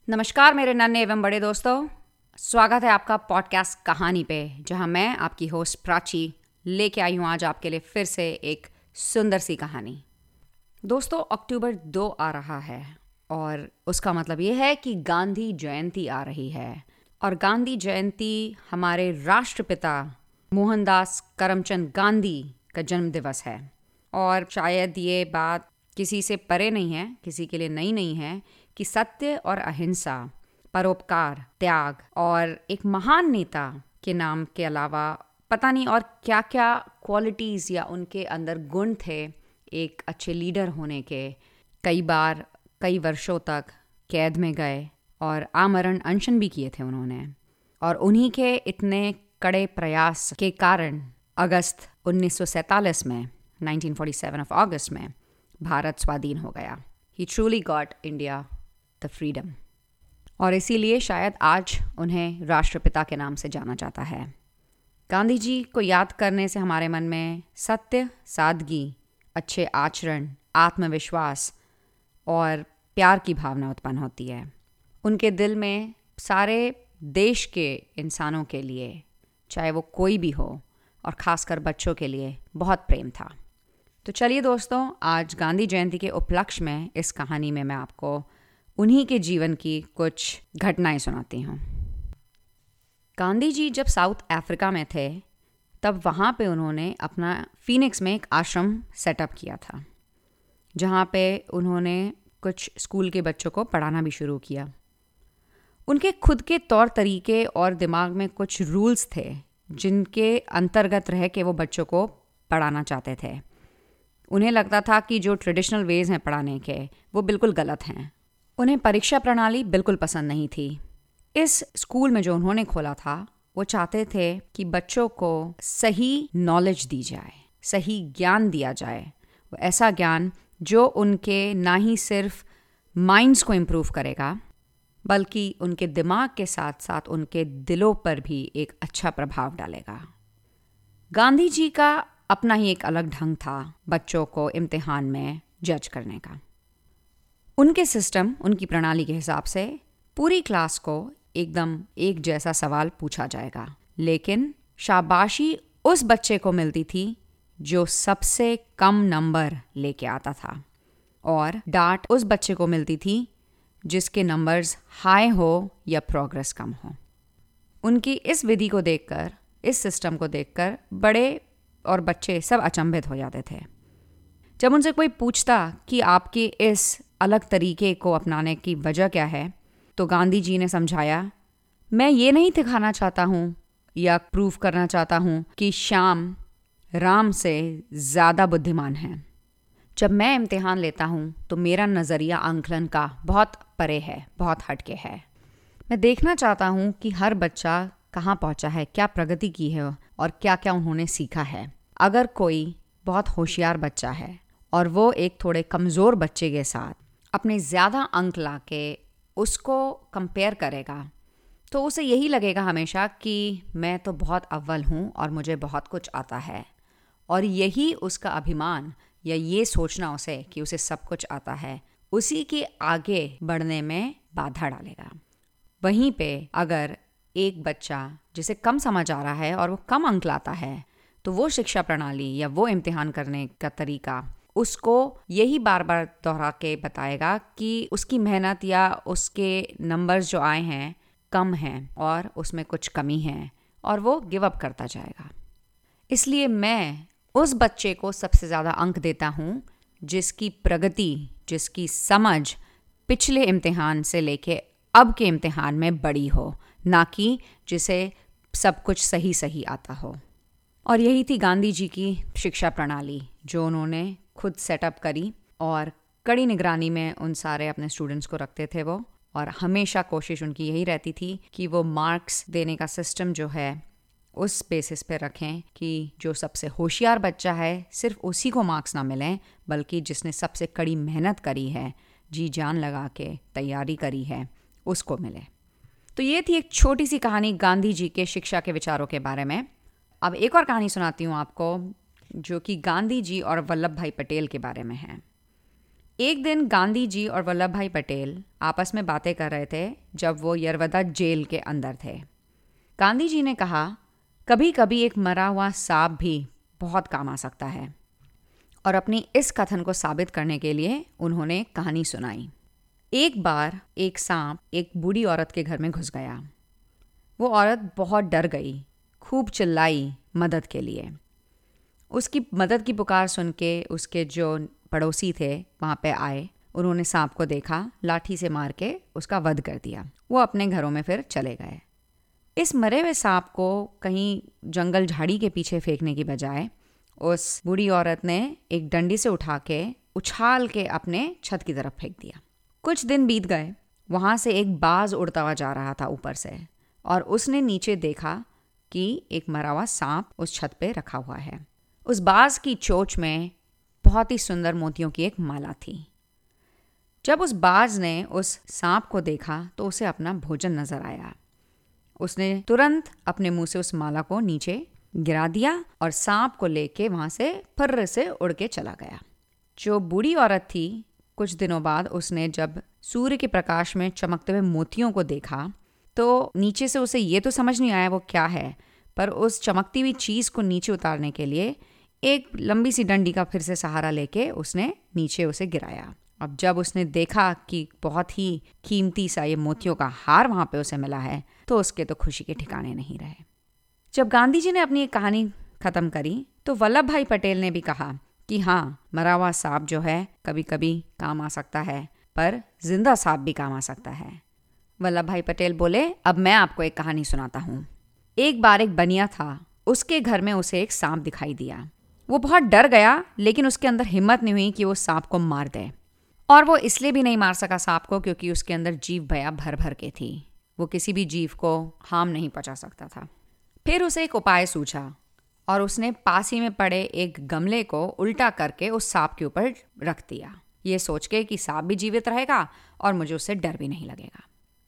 नमस्कार मेरे नन्हे एवं बड़े दोस्तों, स्वागत है आपका पॉडकास्ट कहानी पे, जहां मैं आपकी होस्ट प्राची लेके आई हूं आज आपके लिए फिर से एक सुंदर सी कहानी। दोस्तों, अक्टूबर 2 आ रहा है और उसका मतलब ये है कि गांधी जयंती आ रही है। और गांधी जयंती हमारे राष्ट्रपिता मोहनदास करमचंद गांधी का जन्म दिवस है। और शायद ये बात किसी से परे नहीं है, किसी के लिए नई नहीं है कि सत्य और अहिंसा, परोपकार, त्याग और एक महान नेता के नाम के अलावा पता नहीं और क्या क्या क्वालिटीज़ या उनके अंदर गुण थे एक अच्छे लीडर होने के। कई बार कई वर्षों तक कैद में गए और आमरण अनशन भी किए थे उन्होंने। और उन्हीं के इतने कड़े प्रयास के कारण अगस्त 1947 में 1947 ऑफ अगस्त में भारत स्वाधीन हो गया। He truly got India the freedom। और इसीलिए शायद आज उन्हें राष्ट्रपिता के नाम से जाना जाता है। गांधी जी को याद करने से हमारे मन में सत्य, सादगी, अच्छे आचरण, आत्मविश्वास और प्यार की भावना उत्पन्न होती है। उनके दिल में सारे देश के इंसानों के लिए, चाहे वो कोई भी हो, और ख़ासकर बच्चों के लिए बहुत प्रेम था। तो चलिए दोस्तों, आज गांधी जयंती के उपलक्ष्य में इस कहानी में मैं आपको उन्हीं के जीवन की कुछ घटनाएं सुनाती हूँ। गांधी जी जब साउथ अफ्रीका में थे तब वहाँ पे उन्होंने अपना फीनिक्स में एक आश्रम सेटअप किया था, जहाँ पे उन्होंने कुछ स्कूल के बच्चों को पढ़ाना भी शुरू किया। उनके खुद के तौर तरीके और दिमाग में कुछ रूल्स थे जिनके अंतर्गत रह के वो बच्चों को पढ़ाना चाहते थे। उन्हें लगता था कि जो ट्रेडिशनल वेज हैं पढ़ाने के वो बिल्कुल गलत हैं। उन्हें परीक्षा प्रणाली बिल्कुल पसंद नहीं थी। इस स्कूल में जो उन्होंने खोला था वो चाहते थे कि बच्चों को सही नॉलेज दी जाए, सही ज्ञान दिया जाए। वो ऐसा ज्ञान जो उनके ना ही सिर्फ माइंड्स को इम्प्रूव करेगा बल्कि उनके दिमाग के साथ साथ उनके दिलों पर भी एक अच्छा प्रभाव डालेगा। गांधी जी का अपना ही एक अलग ढंग था बच्चों को इम्तिहान में जज करने का। उनके सिस्टम, उनकी प्रणाली के हिसाब से पूरी क्लास को एकदम एक जैसा सवाल पूछा जाएगा, लेकिन शाबाशी उस बच्चे को मिलती थी जो सबसे कम नंबर लेके आता था, और डांट उस बच्चे को मिलती थी जिसके नंबर्स हाई हो या प्रोग्रेस कम हो। उनकी इस विधि को देखकर, इस सिस्टम को देखकर बड़े और बच्चे सब अचंभित हो जाते थे। जब उनसे कोई पूछता कि आपके इस अलग तरीके को अपनाने की वजह क्या है, तो गांधी जी ने समझाया, मैं ये नहीं दिखाना चाहता हूँ या प्रूव करना चाहता हूँ कि श्याम राम से ज़्यादा बुद्धिमान है। जब मैं इम्तिहान लेता हूँ तो मेरा नज़रिया आंकलन का बहुत परे है, बहुत हटके है। मैं देखना चाहता हूँ कि हर बच्चा कहाँ पहुँचा है, क्या प्रगति की है और क्या क्या उन्होंने सीखा है। अगर कोई बहुत होशियार बच्चा है और वो एक थोड़े कमज़ोर बच्चे के साथ अपने ज़्यादा अंक ला के उसको कंपेयर करेगा, तो उसे यही लगेगा हमेशा कि मैं तो बहुत अव्वल हूँ और मुझे बहुत कुछ आता है। और यही उसका अभिमान या ये सोचना उसे कि उसे सब कुछ आता है, उसी के आगे बढ़ने में बाधा डालेगा। वहीं पे अगर एक बच्चा जिसे कम समझ आ रहा है और वो कम अंक लाता है, तो वो शिक्षा प्रणाली या वो इम्तिहान करने का तरीका उसको यही बार बार दोहरा के बताएगा कि उसकी मेहनत या उसके नंबर्स जो आए हैं कम हैं और उसमें कुछ कमी है, और वो गिव अप करता जाएगा। इसलिए मैं उस बच्चे को सबसे ज़्यादा अंक देता हूँ जिसकी प्रगति, जिसकी समझ पिछले इम्तिहान से लेके अब के इम्तिहान में बड़ी हो, ना कि जिसे सब कुछ सही सही आता हो। और यही थी गांधी जी की शिक्षा प्रणाली जो उन्होंने खुद सेटअप करी, और कड़ी निगरानी में उन सारे अपने स्टूडेंट्स को रखते थे वो। और हमेशा कोशिश उनकी यही रहती थी कि वो मार्क्स देने का सिस्टम जो है उस बेसिस पे रखें कि जो सबसे होशियार बच्चा है सिर्फ उसी को मार्क्स ना मिलें, बल्कि जिसने सबसे कड़ी मेहनत करी है, जी जान लगा के तैयारी करी है, उसको मिले। तो ये थी एक छोटी सी कहानी गांधी जी के शिक्षा के विचारों के बारे में। अब एक और कहानी सुनाती हूँ आपको जो कि गांधी जी और वल्लभ भाई पटेल के बारे में है। एक दिन गांधी जी और वल्लभ भाई पटेल आपस में बातें कर रहे थे जब वो यरवदा जेल के अंदर थे। गांधी जी ने कहा, कभी कभी एक मरा हुआ सांप भी बहुत काम आ सकता है। और अपनी इस कथन को साबित करने के लिए उन्होंने कहानी सुनाई। एक बार एक सांप एक बूढ़ी औरत के घर में घुस गया। वो औरत बहुत डर गई, खूब चिल्लाई मदद के लिए। उसकी मदद की पुकार सुन के उसके जो पड़ोसी थे वहाँ पे आए। उन्होंने सांप को देखा, लाठी से मार के उसका वध कर दिया। वो अपने घरों में फिर चले गए। इस मरे हुए सांप को कहीं जंगल झाड़ी के पीछे फेंकने की बजाय उस बूढ़ी औरत ने एक डंडी से उठा के उछाल के अपने छत की तरफ फेंक दिया। कुछ दिन बीत गए। वहाँ से एक बाज उड़ता हुआ जा रहा था ऊपर से, और उसने नीचे देखा कि एक मरा हुआ सांप उस छत पे रखा हुआ है। उस बाज की चोंच में बहुत ही सुंदर मोतियों की एक माला थी। जब उस बाज ने उस सांप को देखा तो उसे अपना भोजन नजर आया। उसने तुरंत अपने मुंह से उस माला को नीचे गिरा दिया और सांप को लेके वहां से फर्र से उड़ के चला गया। जो बूढ़ी औरत थी, कुछ दिनों बाद उसने जब सूर्य के प्रकाश में चमकते हुए मोतियों को देखा तो नीचे से उसे ये तो समझ नहीं आया वो क्या है, पर उस चमकती हुई चीज़ को नीचे उतारने के लिए एक लंबी सी डंडी का फिर से सहारा लेके उसने नीचे उसे गिराया। अब जब उसने देखा कि बहुत ही कीमती सा ये मोतियों का हार वहाँ पे उसे मिला है तो उसके तो खुशी के ठिकाने नहीं रहे। जब गांधी जी ने अपनी एक कहानी ख़त्म करी तो वल्लभ भाई पटेल ने भी कहा कि हाँ, मरा हुआ सांप जो है कभी कभी काम आ सकता है, पर जिंदा सांप भी काम आ सकता है। वल्लभ भाई पटेल बोले, अब मैं आपको एक कहानी सुनाता हूँ। एक बार एक बनिया था, उसके घर में उसे एक सांप दिखाई दिया। वो बहुत डर गया, लेकिन उसके अंदर हिम्मत नहीं हुई कि वो सांप को मार दे। और वो इसलिए भी नहीं मार सका सांप को क्योंकि उसके अंदर जीव भया भर भर के थी। वो किसी भी जीव को हार्म नहीं पहुंचा सकता था। फिर उसे एक उपाय सूझा और उसने पास ही में पड़े एक गमले को उल्टा करके उस सांप के ऊपर रख दिया, ये सोच के कि सांप भी जीवित रहेगा और मुझे उससे डर भी नहीं लगेगा।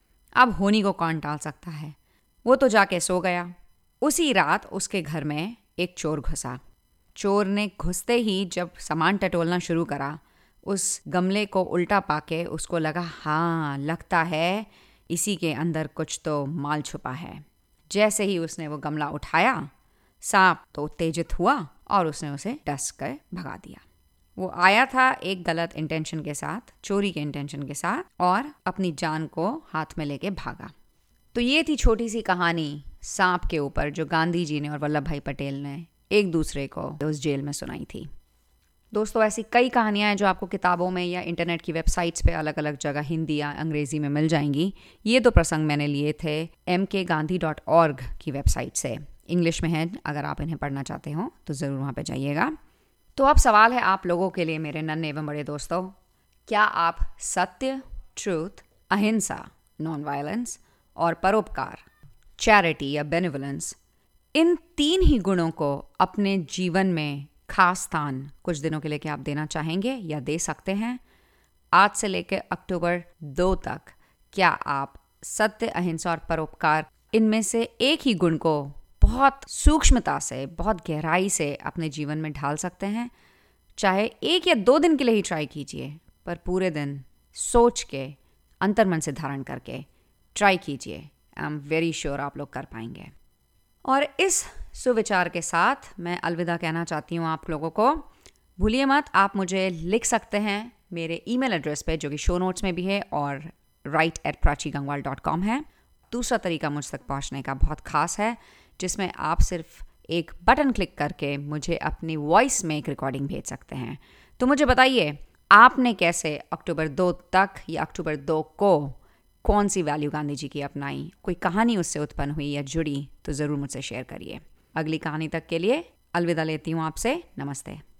अब होनी को कौन टाल सकता है। वो तो जाके सो गया। उसी रात उसके घर में एक चोर घुसा। चोर ने घुसते ही जब सामान टटोलना शुरू करा, उस गमले को उल्टा पाके उसको लगा, हाँ, लगता है इसी के अंदर कुछ तो माल छुपा है। जैसे ही उसने वो गमला उठाया, सांप तो उत्तेजित हुआ और उसने उसे डस कर भगा दिया। वो आया था एक गलत इंटेंशन के साथ, चोरी के इंटेंशन के साथ, और अपनी जान को हाथ में लेके भागा। तो ये थी छोटी सी कहानी सांप के ऊपर जो गांधी जी ने और वल्लभ भाई पटेल ने एक दूसरे को उस जेल में सुनाई थी। दोस्तों, ऐसी कई कहानियां हैं जो आपको किताबों में या इंटरनेट की वेबसाइट्स पे अलग अलग जगह हिंदी या अंग्रेजी में मिल जाएंगी। ये दो प्रसंग मैंने लिए थे mkgandhi.org की वेबसाइट से। इंग्लिश में है, अगर आप इन्हें पढ़ना चाहते हो तो ज़रूर वहाँ पे जाइएगा। तो अब सवाल है आप लोगों के लिए, मेरे नन्हे एवं बड़े दोस्तों, क्या आप सत्य, ट्रूथ, अहिंसा, नॉन वायलेंस और परोपकार, चैरिटी या बेनिवोलेंस, इन 3 ही गुणों को अपने जीवन में खास स्थान कुछ दिनों के लिए क्या आप देना चाहेंगे या दे सकते हैं? आज से लेकर अक्टूबर 2 तक क्या आप सत्य, अहिंसा और परोपकार, इनमें से एक ही गुण को बहुत सूक्ष्मता से, बहुत गहराई से अपने जीवन में ढाल सकते हैं? चाहे 1 या 2 दिन के लिए ही ट्राई कीजिए, पर पूरे दिन सोच के, अंतर्मन से धारण करके ट्राई कीजिए। आई एम वेरी श्योर आप लोग कर पाएंगे। और इस सुविचार के साथ मैं अलविदा कहना चाहती हूँ आप लोगों को। भूलिए मत, आप मुझे लिख सकते हैं मेरे ईमेल एड्रेस पे, जो कि शो नोट्स में भी है और write@prachigangwal.com है। दूसरा तरीका मुझ तक पहुँचने का बहुत खास है, जिसमें आप सिर्फ एक बटन क्लिक करके मुझे अपनी वॉइस में एक रिकॉर्डिंग भेज सकते हैं। तो मुझे बताइए, आपने कैसे अक्टूबर 2 तक या अक्टूबर 2 को कौन सी वैल्यू गांधी जी की अपनाई? कोई कहानी उससे उत्पन्न हुई या जुड़ी तो ज़रूर मुझसे शेयर करिए। अगली कहानी तक के लिए अलविदा लेती हूँ आपसे। नमस्ते।